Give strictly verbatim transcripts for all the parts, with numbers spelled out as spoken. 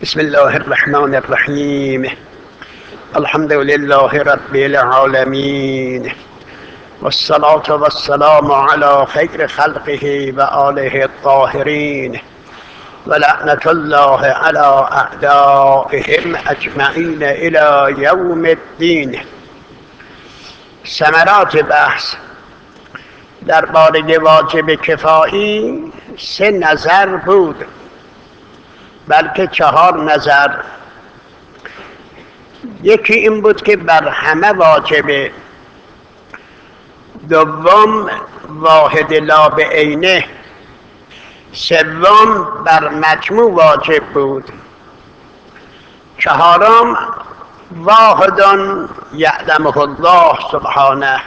بسم الله الرحمن الرحیم. الحمد لله رب العالمین والصلاة والسلام على خیر خلقه و آله الطاهرین و لعنة الله على اعدائهم اجمعین الى یوم الدین. ثمرات بحث درباره واجب کفایی سه نظر بود، بلکه چهار نظر. یکی این بود که بر همه واجبه، دوم واحد لا بعینه، سوم بر مجموع واجب بود، چهارم واحد یعلمه الله سبحانه.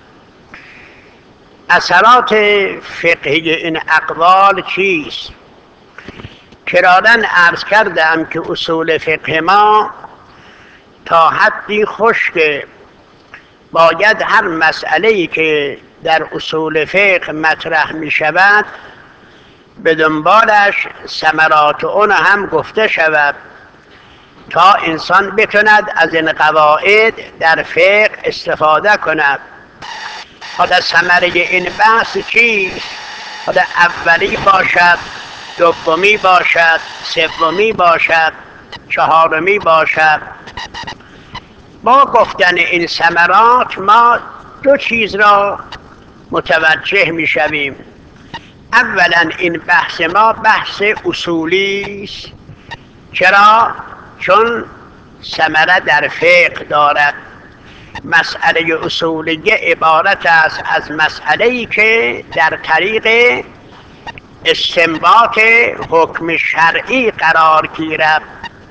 اثرات فقهی این اقوال چیست؟ کراراً عرض کردم که اصول فقه ما تا حدی خشکه، باید هر مسئله‌ای که در اصول فقه مطرح می شود به دنبالش ثمرات اون هم گفته شود تا انسان بتوند از این قواعد در فقه استفاده کند. حالا ثمره این بحث چیست؟ حالا اولی باشد، دومی باشد، سومی باشد، چهارمی باشد. با گفتن این ثمرات ما دو چیز را متوجه می شویم. اولا این بحث ما بحث اصولی است. چرا؟ چون ثمره در فقه دارد. مسئله اصولیه عبارت است از مسئله‌ای که در طریق استنباط حکم شرعی قرار گیرد.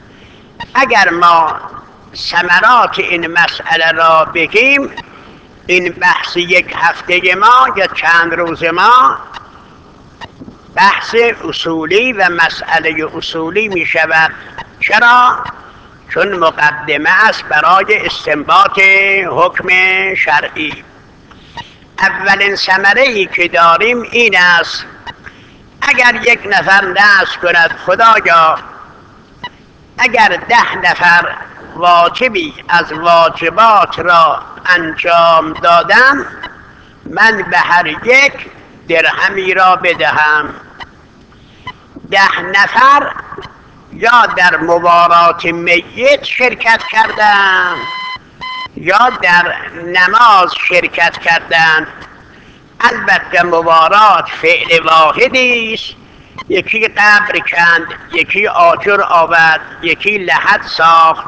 اگر ما ثمرات این مسئله را بگیم، این بحث یک هفته ما یا چند روز ما بحث اصولی و مسئله اصولی می شود. چرا؟ چون مقدمه است برای استنباط حکم شرعی. اولین ثمره‌ای که داریم این است: اگر یک نفر نذر کند خدایا اگر ده نفر واجبی از واجبات را انجام دادم، من به هر یک درهمی را بدهم. ده نفر یا در مبارات میت شرکت کردند یا در نماز شرکت کردند. البته مبارات فعل واحدی است، یکی قبر کند، یکی آجر آورد، یکی لحد ساخت.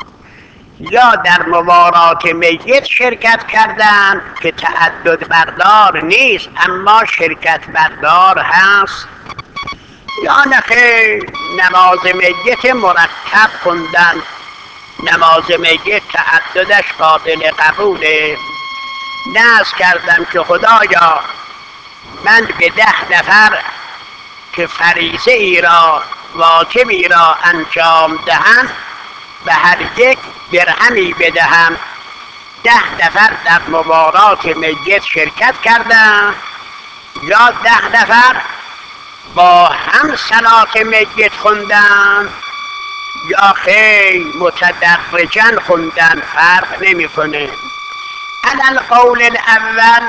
یا در مبارات میت شرکت کردند که تعدد بردار نیست اما شرکت بردار هست. یا نخیر نماز میت مرتب خوندن. نماز میت تعددش قابل قبوله. نذر کردم که خدایا من به ده نفر که فریضه ای را واجبی را انجام دهم به هر یک درهمی بدهم. ده نفر در مبارات میت شرکت کردند یا ده نفر با هم صلات میت خوندن یا خیر متدرجا خوندن، فرق نمیکنه. علی القول الاول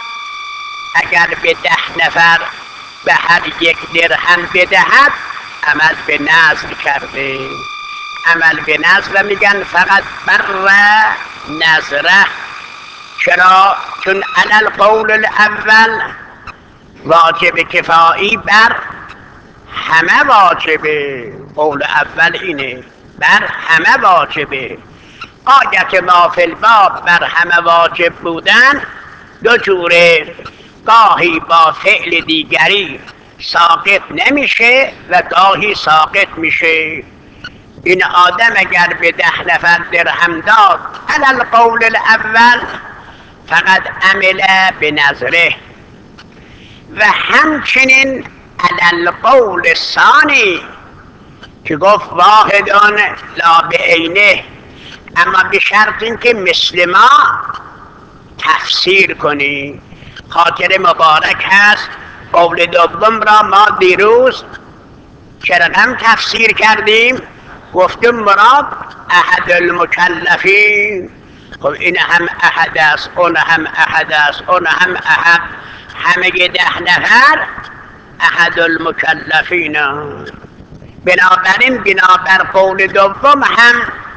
اگر به ده نفر به هر یک درهم بدهد عمل به نذر کرده. عمل به نذر میگن فقط بر نذره. چرا؟ چون علی القول الاول واجب کفایی بر همه واجبه. قول اول اینه، بر همه واجبه. غایت ما فی الباب بر همه واجب بودن دو جوره: گاهی با فعل دیگری ساقط نمیشه و گاهی ساقط میشه. این آدم اگر به ده نفر درهم داد علی القول الاول فقط عمل به نظره، و همچنین علی القول الثانی که گفت واحد لا بعینه، اما به شرط اینکه مثل ما تفسیر کنی. خاطر مبارک هست قول دوم را ما دیروز چه رقم تفسیر کردیم؟ گفتیم مراد احد المکلفین. خب این هم احد است، اون هم احد است، اون هم احد، همه ده نفر احد المکلفین. بنابراین بنابر قول دوم هم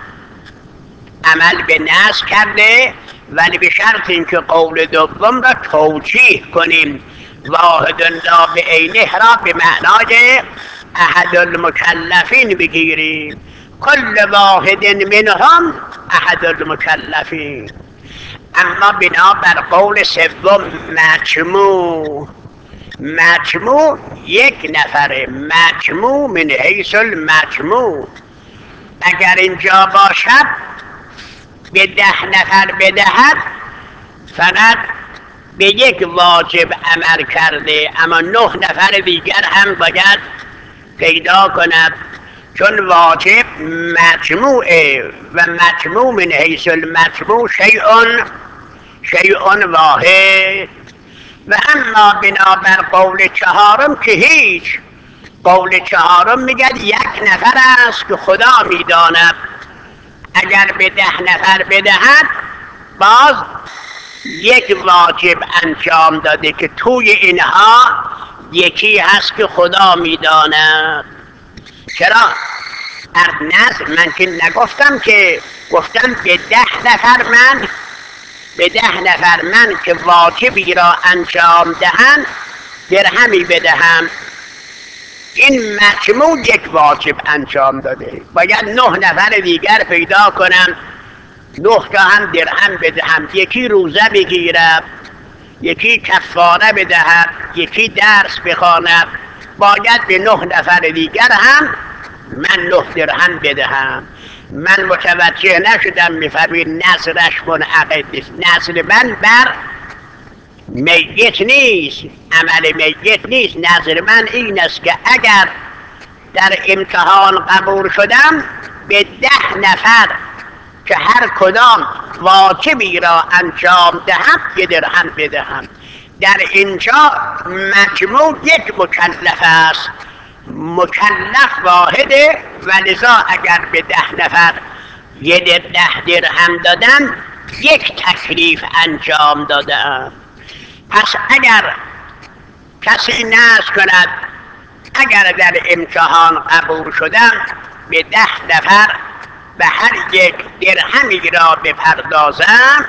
عمل به نصب کرده، ولی به شرط اینکه قول دوم را توجیه کنیم، واحد لا بعینه را به معنای احد المکلفین بگیریم، کل واحد منهم احد المکلفین. اما بنابر قول سوم مجموع، مجموع یک نفره، مجموع من حیث المجموع. اگر اینجا باشد به ده نفر بدهد فقط به یک واجب عمل کرده، اما نه نفر دیگر هم باید پیدا کند، چون واجب مجموعه و مجموع من حیث المجموع شیء شیء واحد. و اما بنابر قول چهارم که هیچ، قول چهارم میگد یک نفر است که خدا میداند، اگر به ده نفر بدهد باز یک واجب انجام داده که توی اینها یکی هست که خدا میداند. چرا؟ از نظر من که نگفتم که، گفتم به ده نفر من به ده نفر من که واجبی را انجام دهند درهمی بدهم. این مجموع یک واجب انجام داده، باید نه نفر دیگر پیدا کنم، نه تا هم درهم بدهم، یکی روزه بگیرد، یکی کفاره بدهد، یکی درس بخواند، باید به نه نفر دیگر هم من نه درهم بدهم. من متوجه نشدم میفهمید نظرش منعقد نیست. نظر من بر میت نیست، عمل میت نیست. نظر من این است که اگر در امتحان قبول شدم به ده نفر که هر کدام واجبی را انجام دهم یه درهم بدهم. در اینجا مجموع یک مکلف است، مکلف واحده، و لذا اگر به ده نفر یه ده درهم دادن یک تکلیف انجام دادم. پس اگر کسی نذر کند اگر در امتحان قبول شدم به ده نفر به هر یک درهمی را بپردازم،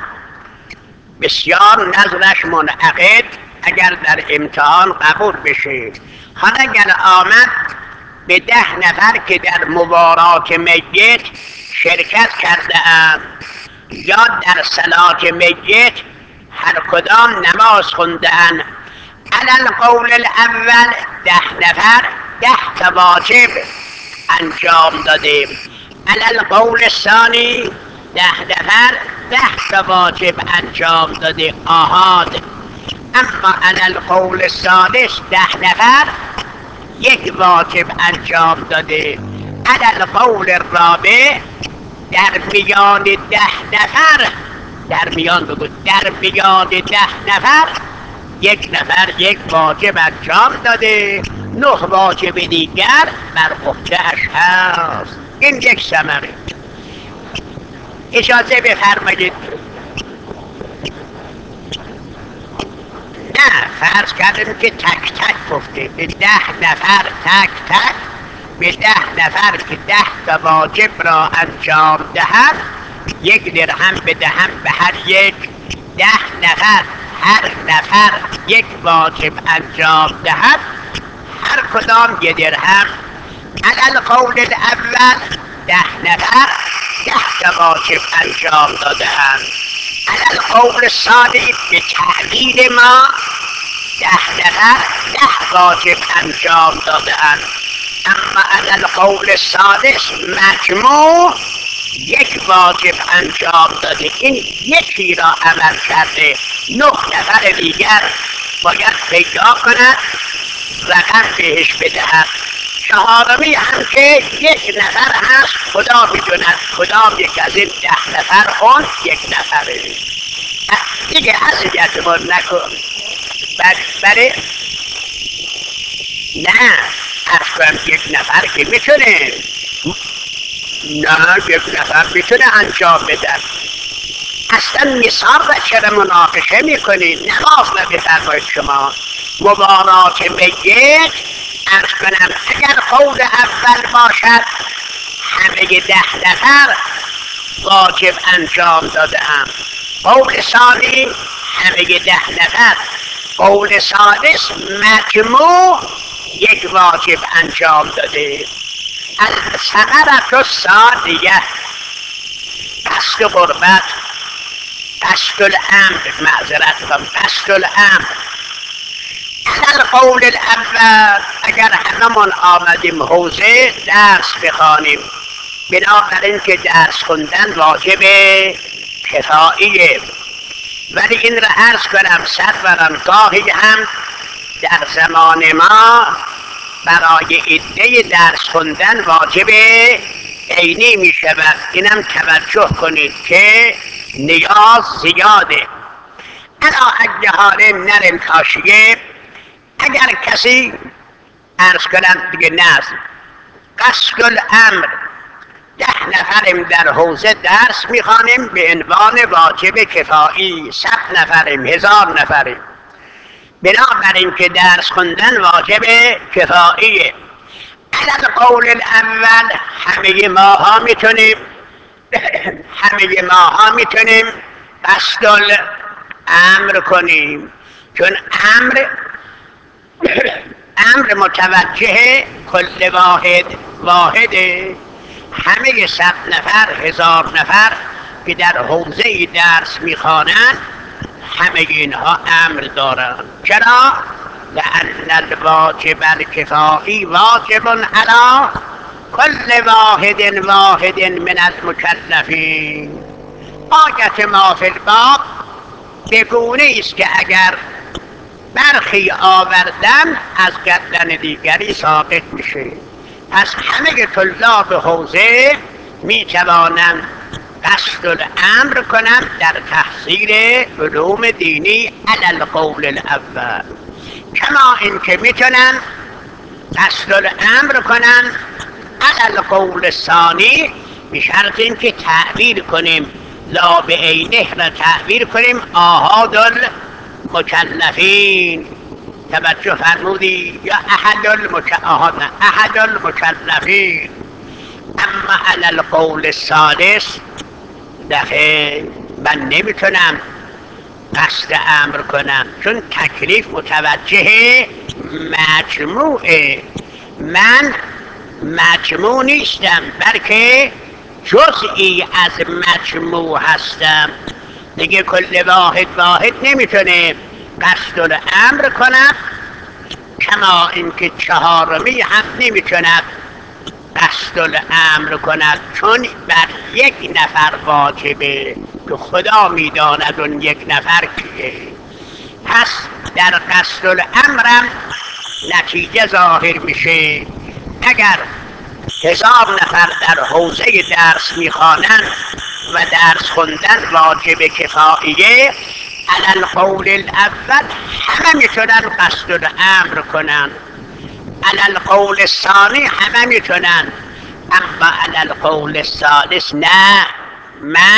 بسیار نظرش منعقد اگر در امتحان قبول بشه. حالا اگر آمد به ده نفر که در مبارات میت شرکت کرده اند یا در صلات میت هر کدام نماز خونده اند، علی القول الاول ده نفر ده تا واجب انجام داده، علی القول الثانی ده نفر ده تا واجب انجام داده آحاد. اما علی القول الثالث ده نفر یک واجب انجام داده، علی القول الرابع در میان ده نفر، در میان بگو در میان ده نفر یک نفر یک واجب انجام داده، نه واجب دیگر بر عهده‌اش هست. این یک ثمره. اجازه بفرمایید. نه، فرض کردیم که تک تک گفته به ده نفر تک تک، به ده نفر که ده تا واجب را انجام دهد یک درهم بدهم به هر یک. ده نفر هر نفر یک واجب انجام دهد هر کدام یک درهم. علی القول الاول ده نفر ده تا واجب انجام داده‌اند، علی القول الثانی به تعدیل ما ده نفر ده واجب انجام داده‌اند، اما علی القول الثالث مجموع یک واجب انجام داده، این یکی را عمل کرده، نه نفر دیگر باید پیدا کند رقم بهش بدهد. چهارمی هم که یک نفر هست خدا میدوند کدام یک از این ده نفر اون یک نفره. دیگه اذیتمون نکن. برای نه اصلا یک نفر که میتونه نه، یک نفر میتونه انجام بدن. اصلا مثال را چرا مناقشه میکنید؟ نماز نمیفرمایید شما مبارات میت. ارز کنم اگر قول اول باشد همه ده نفر واجب انجام داده هم، قول ثانی همه ده نفر، قول ثالث مجموع یک واجب انجام داده. الثمرة الثانیه قصد قربت، قصد الامر، معذرت کنم قصد الامر. على القول الاول اگر هممون آمدیم حوزه درس بخوانیم، بنابراین که درس خوندن واجب کفاییه. ولی این را عرض کنم سرورم گاهی هم در زمان ما برای عده درس خوندن واجب عینی می شود. اینم توجه کنید که نیاز زیاده. الا اگه حاله نرم تاشیه، اگر کسی عرض کنم دیگه نظم قصد الامر ده نفریم در حوزه درس میخوانیم به عنوان واجب کفایی، صد نفریم، هزار نفریم، بنابراین که درس خوندن واجب کفاییه. علل قول الاول همه ماها میتونیم همه ماها میتونیم قصد الامر کنیم، چون امر امر متوجه کل واحد واحده. همه صد نفر، هزار نفر که در حوزه درس میخوانند همه اینها امر دارند. چرا؟ لأن الواجب الکفایی واجب علی کل واحد واحد من المکلفین. آیت ما فی الباب بگونه است که اگر برخی آوردن از گردن دیگری ساقط میشه. پس همه طلاب حوزه می توانند قصد الامر کنند در تحصیل علوم دینی علی القول الاول، کما اینکه میتونن قصد الامر کنند علی القول الثانی، به شرط اینکه تعبیر کنیم لا بعینه را تعبیر کنیم آحاد المکلفین. توجه فرمودی؟ یا احد احد المکلفین. اما علی القول الثالث دفعه من نمیتونم قصد امر کنم، چون تکلیف متوجه مجموعه. من مجموع نیستم بلکه جزئی از مجموع هستم. دیگه کل واحد واحد نمیتونه قصد الامر کند، کما اینکه چهارمی هم نمیتوند قصد الامر کند، چون بر یک نفر واجبه که خدا میداند اون یک نفر کیه. پس در قصد الامرم نتیجه ظاهر میشه. اگر هزار نفر در حوزه درس میخوانند و درس خوندن واجب کفاییه، علی القول الاول همه میتونن قصد الامر کنن، علی القول الثانی همه میتونن، اما علی القول الثالث نه. من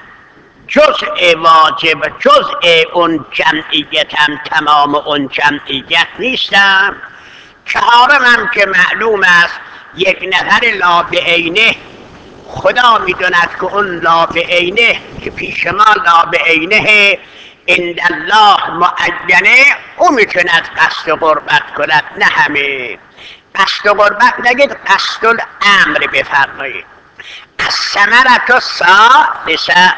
جزء واجب، جزء اون جمعیتم، تمام اون جمعیت نیستم. چهارمم که معلوم است یک نفر لا بعینه، خدا میدوند که اون لا بعینه که پیش ما لا بعینه عند الله معینه، او میتوند قصد قربت کند، نه همه. قصد قربت نگید، قصد الامر بفرمایید. الثمرة الثالثه،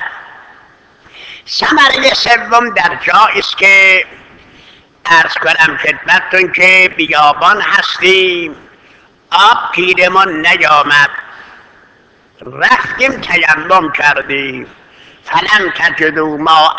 ثمره سوم در جایی است که عرض کنم خدمتتون که بیابان هستیم، آب گیرمون نیامد، رفتیم تیمم کردیم، فلم تجدوا ماء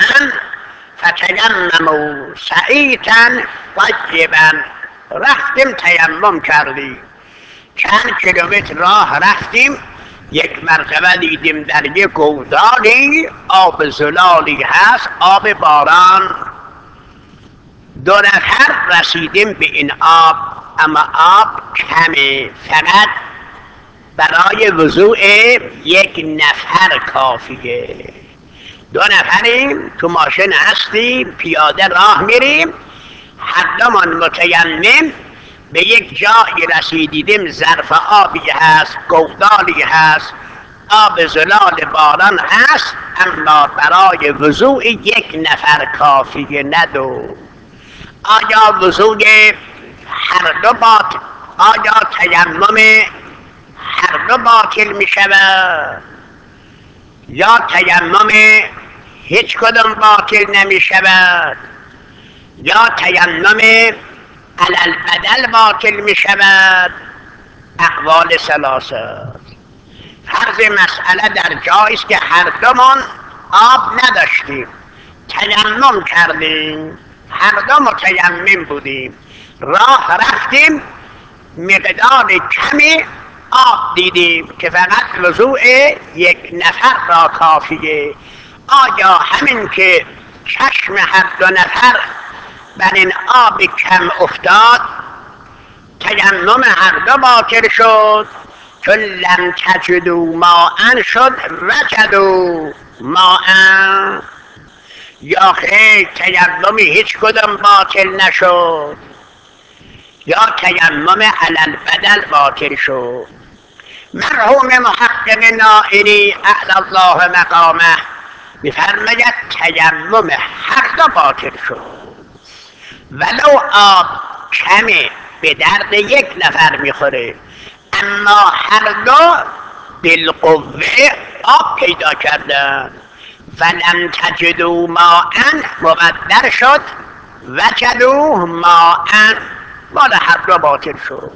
فتیمموا صعیدا طیبا. رفتیم تیمم کردیم، چند کیلومتر راه رفتیم، یک مرتبه دیدیم در یک گودالی آب زلالی هست، آب باران. دو نفر رسیدیم به این آب، اما آب کمه، فقط برای وضوع یک نفر کافیه. دو نفریم تو ماشین هستیم، پیاده راه میریم، هر دومان متیمم، به یک جایی رسیدیم ظرف آبی هست، گودالی هست، آب زلال باران هست، اما برای وضوع یک نفر کافیه، نه دو. آیا وضوع هر دو باطل، آیا تیمم هر دو باطل می شود یا تیمم هیچ کدام باطل نمی شود یا تیمم علل بدل باطل می شود؟ اقوال ثلاثه. فرض مسئله در جایی است که هر دومان آب نداشتیم، تیمم کردیم، هر دو متیمم بودیم، راه رفتیم، مقدار کمی آب دیدیم که فقط وضوع یک نفر را کافیه. آیا همین که چشم هر دو نفر بر این آب کم افتاد تیمم هر دو باطل شد؟ چون لم تجدوا ماء شد وجدوا ماء، یا خیر تیممی هیچ کدام باطل نشد یا تیمم علل بدل باطل شد. مرحوم محقق نائینی اعلی الله مقامه میفرماید تیمم هر دو باطل شد، ولو آب کمی به درد یک نفر میخوره، اما هر دو بالقوه آب پیدا کردن. فلم تجدوا ماء مقدر شد، وجدوا ماء مال هر دو باطل شد.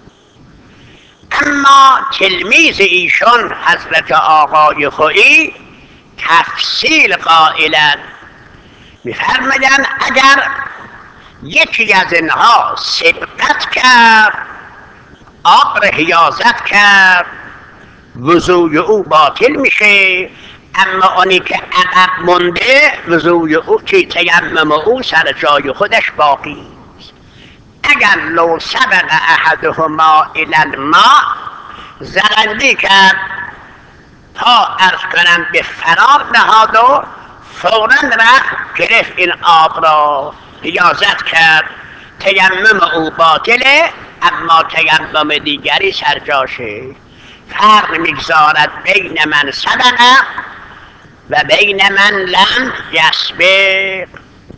اما تلمیذ ایشان حضرت آقای خویی تفصیل قائلند، میفرمایند اگر یکی از اینها سبقت کرد، آب را حیازت کرد، وضوء او باطل میشه، اما اونی که عقب مونده وضوء او که تیمم او سر جای خودش باقی. اگر لو سبق احدهما الی الماء، زرندی کرد تا عرض کنم به فرار نهاد و فوراً رفت گرفت این آب را حیازت کرد، تیمم او باطله، اما تیمم دیگری سرجاشه. فرق میگذارد بین من سبق و بین من لم یسبق.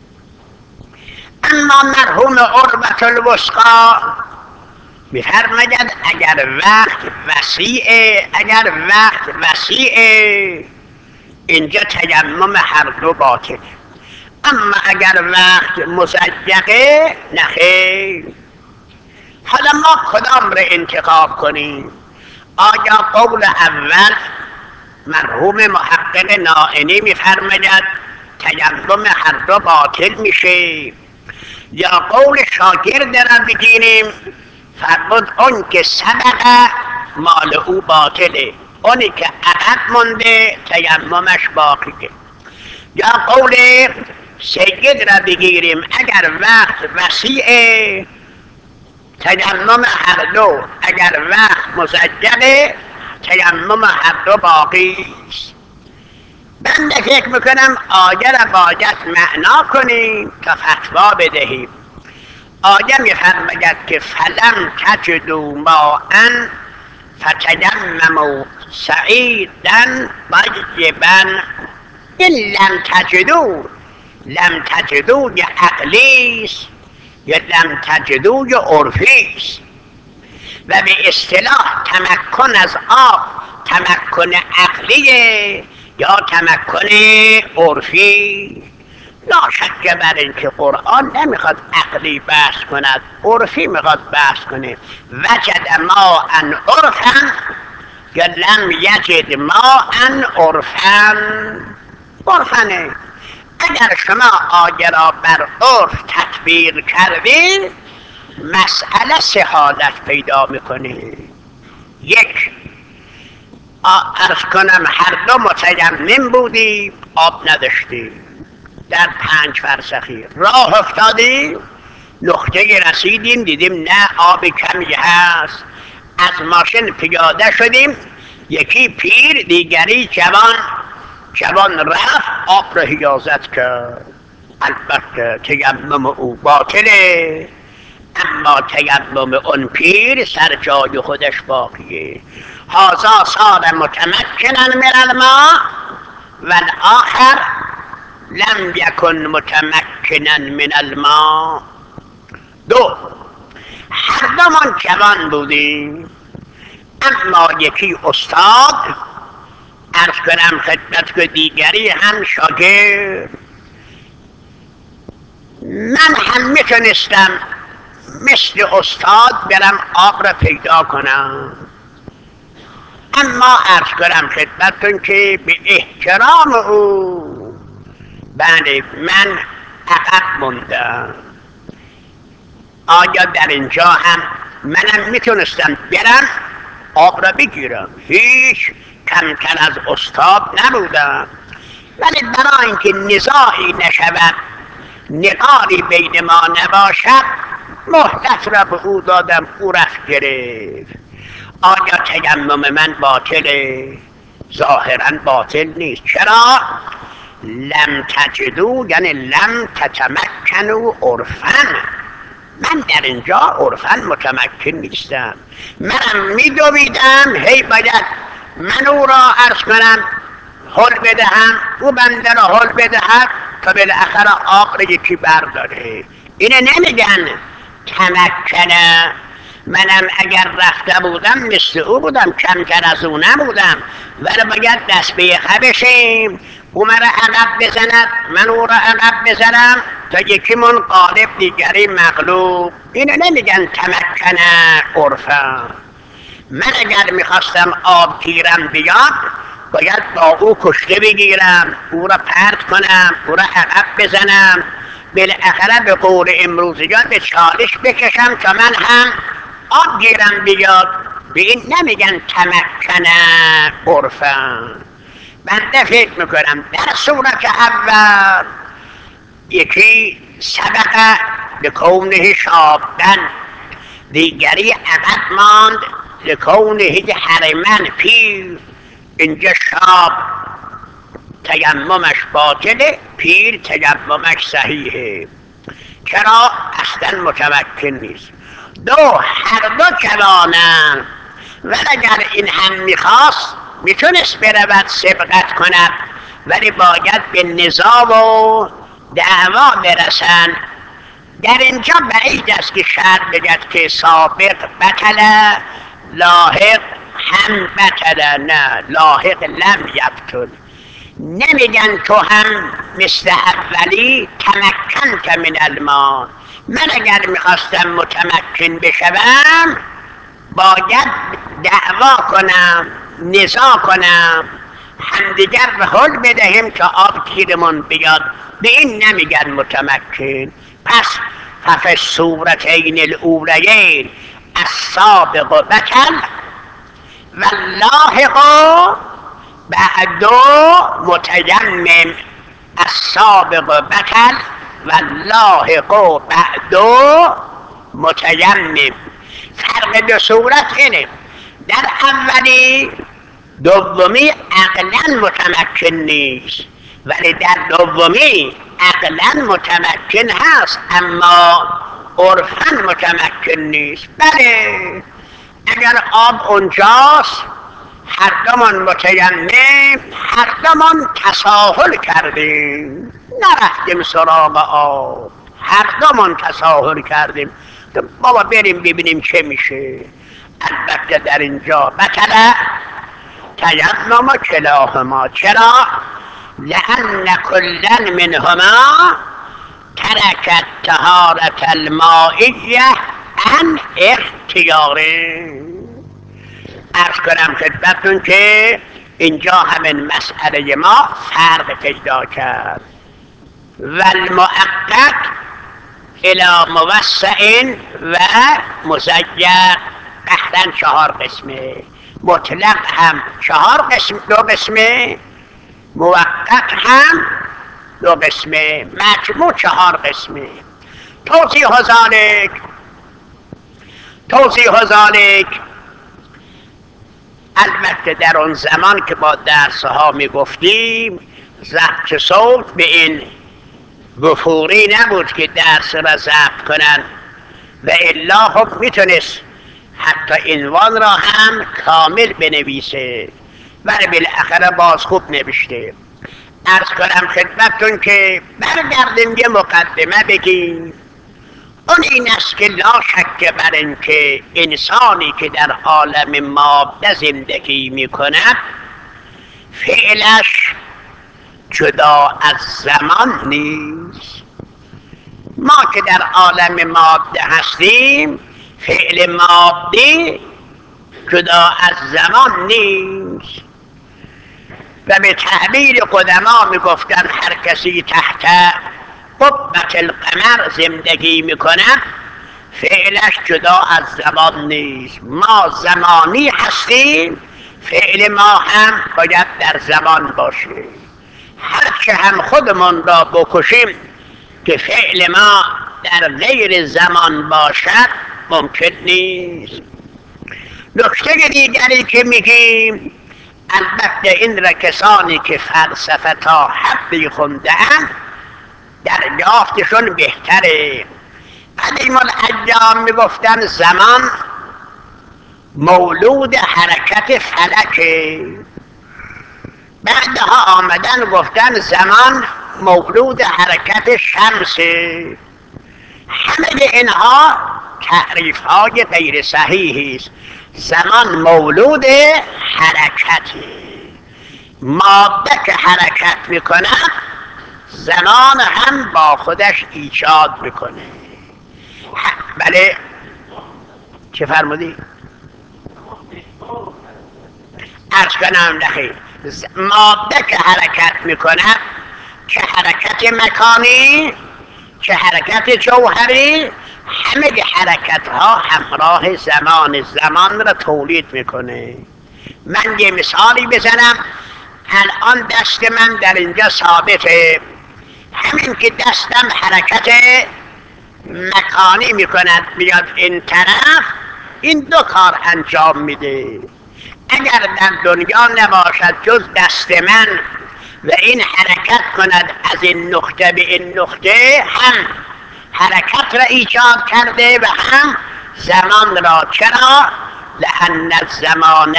اما مرحوم عروة الوثقی میفرماید اگر وقت وسیعه، اگر وقت وسیعه اینجا تیمم هر دو باطل، اما اگر وقت مضیقه نخیر. حالا ما کدام را انتخاب کنیم؟ آیا قول اول مرحوم محقق نائینی میفرماید تیمم هر دو باطل میشه، یا قول شاگرد را بگیریم فرمود اون که سبق مال او باطله، اونی که عقب مونده تیممش باقیه؟ یا قول سید را بگیریم اگر وقت وسیعه تیمم هر دو، اگر وقت مزجره تیمم هر دو باقی است. من فکر میکنم آیه را باید معنا کنیم تا فتوا بدهیم. آیه میفرماید که فلم تجدوا ماء فتیمموا صعیدا طیبا. این لم تجدوا، لم تجدوا یا عقلی است یا لم تجدوا یا عرفی است، و به اصطلاح تمکن از آب تمکن عقلیه یا تمکن عرفی. لا شک بر اینکه قرآن نمیخواد عقلی بحث کند، عرفی میخواد بحث کنه. وجد ماء عرفا یا لم یجد ماء عرفا، عرفنه. اگر شما آیه را بر عرف تطبیق کردید مسئله سه حالت پیدا میکنه. یک، عرض کنم هر دو متیمم بودیم، آب نداشتیم، در پنج فرسخی راه افتادیم، نقطه رسیدیم دیدیم نه آب کمی هست، از ماشین پیاده شدیم، یکی پیر دیگری جوان. جوان رفت آب را حیازت کرد. البته تیمم او باطله، اما تیمم اون پیر سر جای خودش باقیه. هذا صار متمکنا من الماء والآخر لم یکن متمکنا من الماء. دو، هر دومان جوان بودیم، اما یکی استاد، عرض کنم خدمت که دیگری هم شاگرد. من هم میتونستم مثل استاد برم آب را پیدا کنم، اما عرض کنم خدمتتون که به احترام او بله من عقب موندم. آیا در اینجا هم منم میتونستم برم آب را بگیرم؟ هیچ کمتر از استاد نبودم، ولی برای اینکه نزاعی نشود، نقاری بین ما نباشد، مهلت را به او دادم، او رفت گرفت. آیا تیمم من باطله؟ ظاهرا باطل نیست. چرا؟ لم تجدو یعنی لم تتمکنوا عرفا. من در اینجا عرفا متمکن نیستم. منم میدویدم، هی باید من او را عرض کنم حل بدهم، او بنده را حل بدهد تا بالاخره آب را یکی برداره. اینه نمیگن تمکنه. منم اگر رفته بودم مثل او بودم، کمتر از او نبودم، ولی باید دست به یقه بشیم، او مرا عقب بزند، من او را عقب بزنم تا یکیمون غالب دیگری مغلوب. اینو نمیگن تمکنه عرفا. من اگر میخواستم آب گیرم بیاد، باید با او کشته بگیرم، او را پرت کنم، او را عقب بزنم، بالاخره به قول امروزیان به چالش بکشم تا من هم آب گیرم بیاد. به این نمیگن تمکنه عرفا. بنده فکر میکنم در صورت اول یکی سبق لکونه شابن، دیگری عقب ماند لکونه حرمن پیر. اینجا شاب تیممش باطله، پیر تیممش صحیحه. چرا؟ اصلا متمکن نیست. دو، هر دو جوانن، ولی اگر این هم میخواست میتونست برود سبقت کند، ولی باید به نزاع و دعوا برسن. در اینجا بعید است که شرط بگد که سابق بطله لاحق هم بطله. نه، لاحق لم یبطل. نمیگن تو هم مثل اولی تمکن من الماء. من اگر میخواستم متمکن بشوم باید دعوا کنم، نزاع کنم، همدیگر به حل بدهیم تا آب گیرمون بیاد. به این نمیگن متمکن. پس ففی الصورتین الاولیین السابق بطل واللاحق بعد متیمم. السابق بطل واللاحق بعد متیمم. فرق دو صورت اینه، در اولی دومی عقلا متمکن نیست، ولی در دومی عقلا متمکن هست اما عرفا متمکن نیست. بله اگر آب اونجاست، هر دومان متیمم، هر دومان تساهل کردیم، نرفتیم سراغ آب، هر دومان تساهل کردیم بابا بریم ببینیم چه میشه. البته در اینجا بطله تیمم کلاهما. چرا؟ لأن کلا منهما ترکت طهارت المائیه عن اختیاره. عرض کنم خدمتتون که اینجا همین مسئله ما فرق پیدا کرد. والمؤقت الى موسع و مزید قهرن چهار قسمه، مطلق هم چهار قسم، دو قسمه، موقت هم دو قسمه، مجموع چهار قسمه. توضیح ذالک توضیح ذالک البته در اون زمان که با درس ها می گفتیم ضبط صوت به این وفوری نبود که درس را ضبط کنن و الا خب میتونست حتی عنوان را هم کامل بنویسه ولی بالاخره باز خوب نوشته. عرض کنم خدمتتون که برگردیم یه مقدمه بگیم. اون این است که لا شک بر این که انسانی که در عالم ماده زندگی می کند فعلش جدا از زمان نیست. ما که در عالم ماده هستیم فعل ماده جدا از زمان نیست و به تعبیر قدما می گفتن هر کسی تحت قبة القمر زندگی می کند فعلش جدا از زمان نیست. ما زمانی هستیم، فعل ما هم باید در زمان باشه. هرچه هم خودمون را بکشیم که فعل ما در غیر زمان باشد ممکن نیست. نکته دیگری که میگیم، البته این را کسانی که فلسفه تا حدی خونده‌اند دریافتشون بهتره. قدیم الایام میگفتن زمان مولود حرکت فلکه، بعدها آمدن گفتن زمان مولود حرکت شمسه. همه اینها تعریف های غیر صحیحی است. زمان مولود حرکتی، ماده که حرکت میکنه زمان هم با خودش ایجاد میکنه. بله چه فرمودی؟ عرض کنم نخیر، ماده که حرکت میکنه چه حرکت مکانی چه حرکت جوهری، همه حرکت ها همراه زمان زمان را تولید میکنه. من یه مثالی بزنم. الان دست من در اینجا ثابته، همین که دستم حرکت مکانی میکند بیاد این طرف، این دو کار انجام میده. اگر در دنیا نباشد جز دست من و این حرکت کند از این نقطه به این نقطه، هم حرکت را ایجاد کرده و هم زمان را. چرا؟ لأن الزمان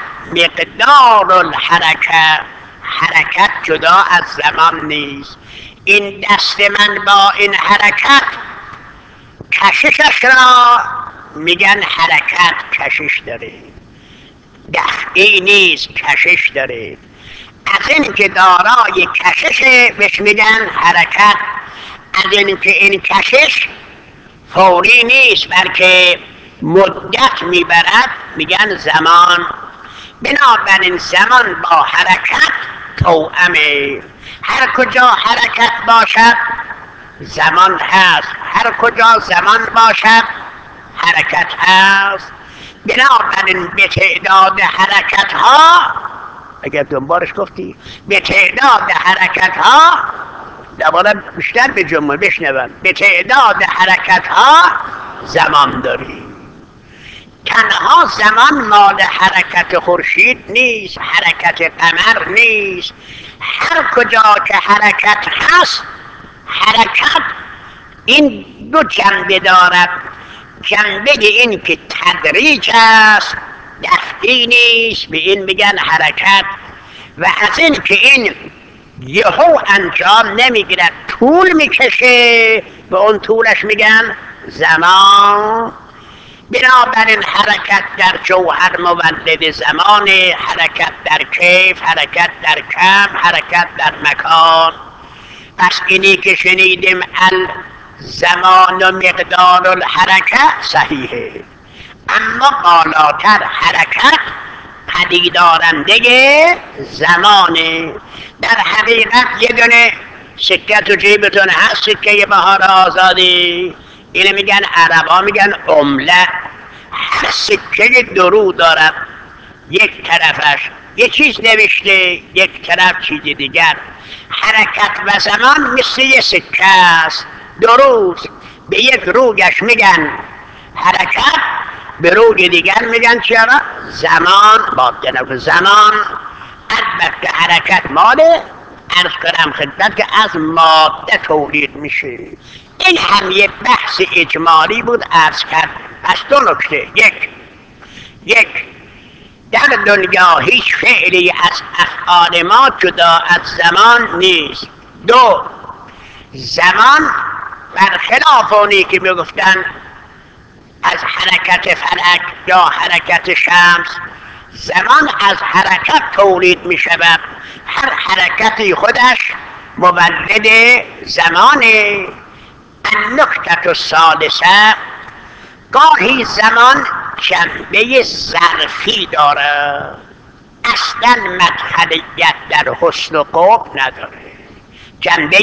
مقدار الحرکه، حرکت جدا از زمان نیست. این دست من با این حرکت کششش را میگن حرکت کشش داره، دفعی نیست کشش داره. از این که دارای کشش بهش میگن حرکت، از این که این کشش فوری نیست بلکه مدت میبرد میگن زمان. بنابراین زمان با حرکت توأمه. هر کجا حرکت باشد زمان هست، هر کجا زمان باشد حرکت هست. بنابراین به تعداد حرکت ها، اگر دنبالش گفتی به تعداد حرکت ها، دوباره بیشتر به جمله بشنون، به تعداد حرکت ها زمان داری. تنها زمان مال حرکت خورشید نیست، حرکت قمر نیست. هر کجا که حرکت هست، حرکت این دو جنبه دارد. جنبه این که تدریج است، دفعی نیست، به این میگن حرکت. و از این که این یهو انجام نمیگیرد، طول میکشه، به اون طولش میگن زمان. بنابراین حرکت در جوهر مولد زمان، حرکت در کیف، حرکت در کم، حرکت در مکان. پس اینی که شنیدیم الزمان و مقدار الحرکه صحیحه، اما بالاتر حرکت پدیدارنده زمانه. در حقیقت یه دونه سکه تو جیبتون هست، سکه بهار آزادی، اینو میگن عربا میگن عمله. هر سکه درو دارد، یک طرفش یه چیز نوشته، یک طرف چیز دیگر. حرکت و زمان مثل یه سکه است، دروست. به یک رویش میگن حرکت، به روی دیگر میگن چرا؟ زمان باطنه. زمان البته حرکت ماله عرض کنم خدمت که از ماده تولید میشه. این هم یه بحث اجمالی بود عرض کرد. پس دو نکته: یک یک در دنیا هیچ فعلی از افعال ما جدا از زمان نیست. دو زمان برخلاف اونی که میگفتن از حرکت فلک یا حرکت شمس، زمان از حرکت تولید می شود. هر حرکتی خودش مولد زمانه. النکته الثالثه، گاهی زمان جنبه ظرفی داره، اصلا مدخلیت در حسن و قبح نداره، جنبه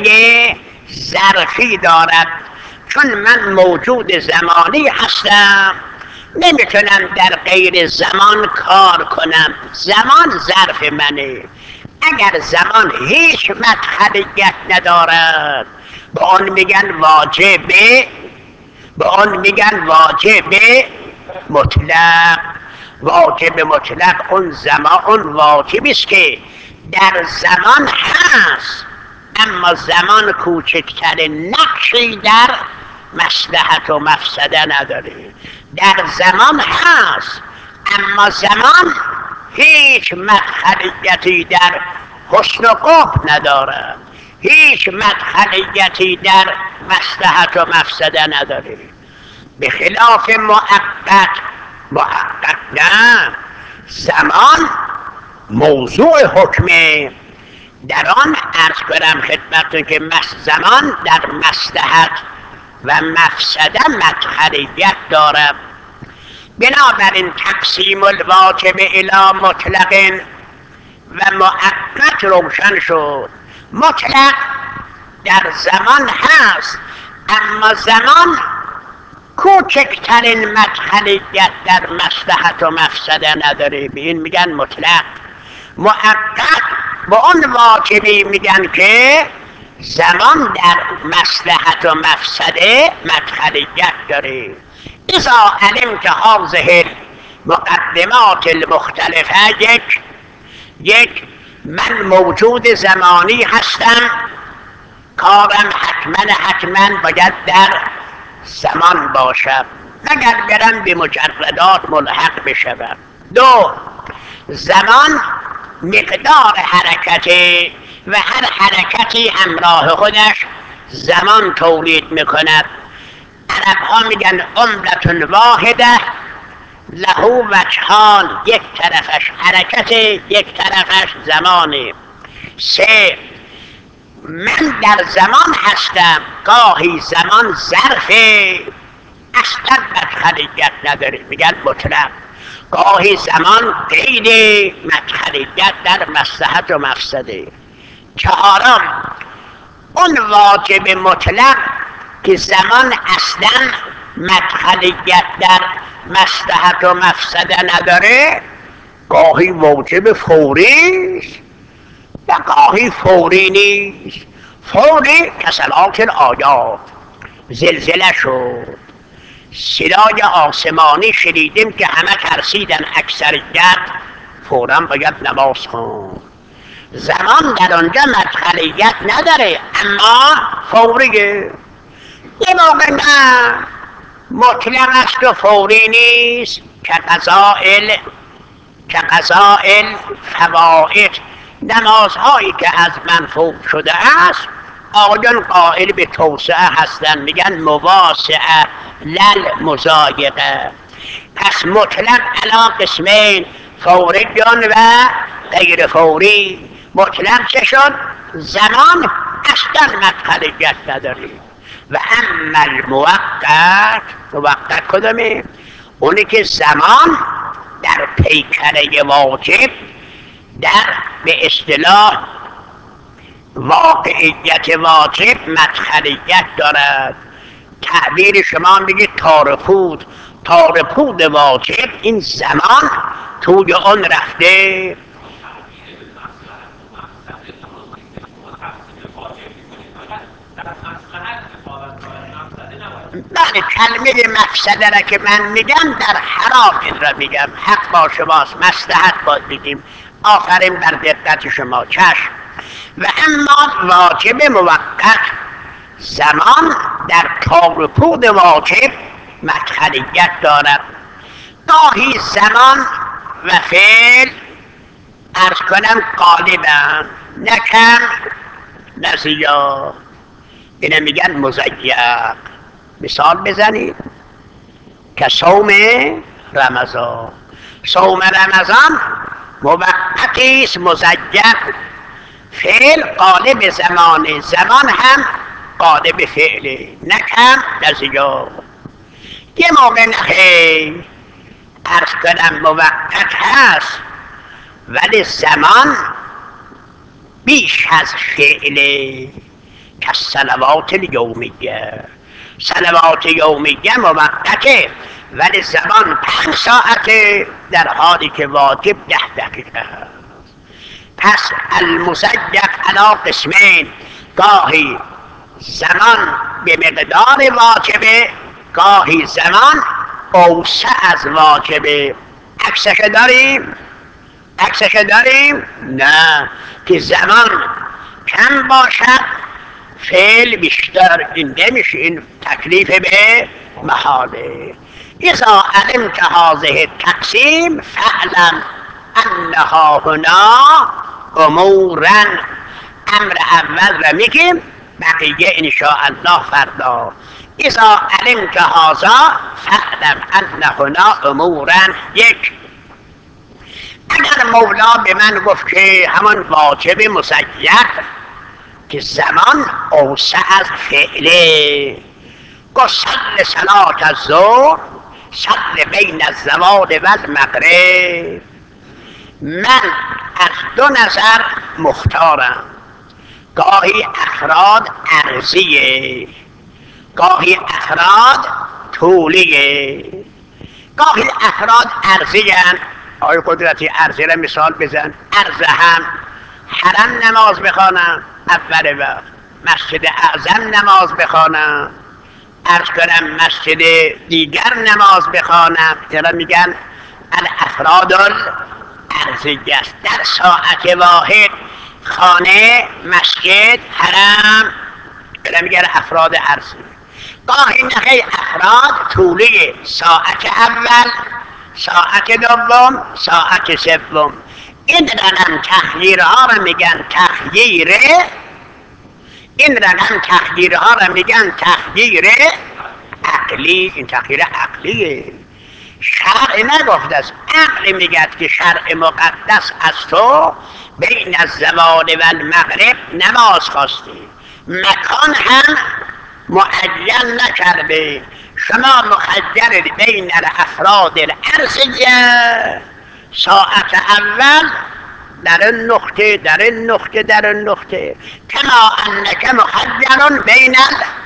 ظرفی دارد. چون من موجود زمانی هستم نمیتونم در غیر زمان کار کنم. زمان ظرف منه. اگر زمان هیچ مدخلیت ندارد به آن میگن واجب، به آن میگن واجب مطلق. واجب مطلق اون زمان اون واجبی است که در زمان هست اما زمان کوچکترین نقشی در مصلحت و مفسده نداره. در زمان هست اما زمان هیچ مدخلیتی در حسن و قبح نداره، هیچ مدخلیتی در مصلحت و مفسده نداره. به خلاف موقت. موقت نه، زمان موضوع حکمه. در آن عرض کنم خدمتتون که زمان در مصلحت و مفسده مدخلیت دارد. بنابراین تقسیم الواجب الی مطلق و موقت روشن شد. مطلق در زمان هست اما زمان کوچکترین مدخلیت در مصلحت و مفسده نداره، به این میگن مطلق. موقت با اون واجبی میگن که زمان در مصلحت و مفسده مدخلیت داره. اذا علمت هذه المقدمات المختلفه، یک یک من موجود زمانی هستم، کارم حتما حتما باید در زمان باشم مگر برم به مجردات ملحق بشوم. دو زمان مقدار حرکته و هر حرکتی همراه خودش زمان تولید میکند. عرب ها میگن عمرتون واحده له وجهان، یک طرفش حرکت یک طرفش زمانه. سه من در زمان هستم، گاهی زمان ظرفه اصلا مدخلیت نداره، میگن مطلق. گاهی زمان قید مدخلیت در مصلحت و مفسده. چهارم اون واجب مطلق که زمان اصلا مدخلیت در مصلحت و مفسده نداره، گاهی واجب فوری و گاهی فوری نیست. فوری کسلات الآیات، زلزله شد، صدای آسمانی شنیدیم که همه ترسیدن، اکثریت فوراً باید نماز خوند. زمان در آنجا مدخلیت نداره اما فوریه. یه موقع نه مطلق است و فوری نیست، که قضائل که قضائل فوائد، نمازهایی که از من فوت شده است آقایان قائل به توسعه هستند، میگن مواسعه لل مضایقه. پس مطلق علا قسمین، فوریان و غیر فوری. مطلق چه شد؟ زمان اصلا مدخلیت نداره. و اما الموقت، موقت کدامه؟ اونی که زمان در پیکره واجب در به اصطلاح واقعیت واجب مدخلیت دارد. تعبیر شما میگه تارپود، تارپود واجب این زمان توی آن رفته. بله کلمه مفسده را که من میگم در حرام این را میگم، حق با شماست، مصلحت باید بگیم. آفرین بر دقت شما، چشم. و اما واجب موقت، زمان در کار و پود واجب مدخلیت دارد. گاهی زمان و فعل ارز کنم غالبا، نه کم نه زیاد، اینه میگن مزیق. مثال بزنید که صوم رمضان، صوم رمضان موقتی است مزیق، فعل غالب زمانه، زمان هم غالب فعله، نه کم نه زیاد. یه موقع نخیر ارز کنم موقت هست ولی زمان بیش از فعله، که صلوات الیومیه، صلوات یومیه موقته ولی زمان پنج ساعته، در حالی که واجب ده دقیقه هست. پس المزیق علی قسمین، گاهی زمان به مقدار واجبه، گاهی زمان اوسع از واجبه. عکسش داریم؟ عکسش داریم؟ نه، که زمان کم باشد فعل بیشتر، این نمیشه، این تکلیف به محاله. اذا علمت هذه التقسیم فاعلم انها هنا امورا. امر اول را میگیم، بقیه انشاءالله فردا. اذا علمت هذا فاعلم ان هنا امورا. یک، اگر مولا به من گفت که همان واجب مزیق که زمان اوسع از فعله، گفت صل صلات الظهر صل بین الزوال و المغرب، من از دو نظر مختارم. گاهی افراد عرضیه، گاهی افراد طولیه. گاهی افراد عرضیه. آقای قدرتی عرضی را مثال بزن. عرض هم حرم نماز بخوانم اول وقت، مسجد اعظم نماز بخوانم، عرض کنم مسجد دیگر نماز بخوانم، چرا میگن الافراد الارضیه است. در ساعت واحد خانه، مسجد، حرم، چرا میگن افراد ارضی. گاهی نخی افراد طولی، ساعت اول، ساعت دوم، ساعت سوم. این رقم تخییرها را میگن تخییره، این رقم تخییرها را میگن تخییر عقلی. این تخییر عقلیه، شرع نگفته است. عقل میگد که شرع مقدس از تو بین الزوال و المغرب نماز خواستی، مکان هم معین نکرده، شما مخیر بین الافراد الارضیه، ساعت اول در این نقطه، در این نقطه، در این نقطه، کما انک مخیر بین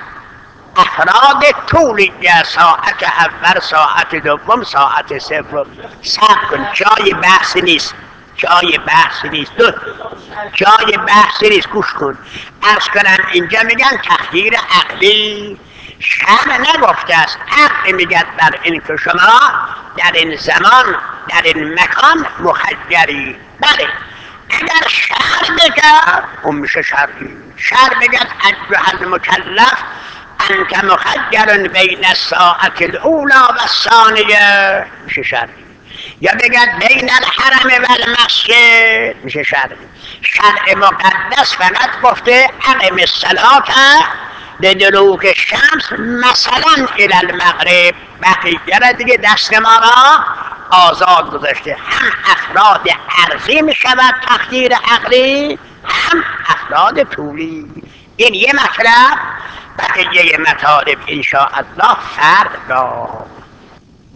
افراد طولیه، ساعت اول، ساعت دوم، ساعت سوم. صبر کن، جای بحث نیست، جای بحث نیست، دو جای بحث نیست، گوش کن. عرض کنم اینجا میگن تخییر عقلی، شرع نگفته است. عقل میگد بر این که شما در این زمان، در این مکان مخیری. بله، اگر شرع بگد اون میشه شرعی. شرع بگد ایها المکلف انت مخیر بین الساعت الاولی و الثانیه، میشه شرعی. یا بگد بین الحرم و المسجد، میشه شرعی. شرع مقدس فقط گفته اقم الصلاة لدلوک الشمس مثلا الی المغرب، بقیه را دیگه دست ما را آزاد گذاشته. هم افراد عرضی میشود تخییر عقلی، هم افراد طولی. این یه مطلب. بقیه مطالب انشاءالله فردا.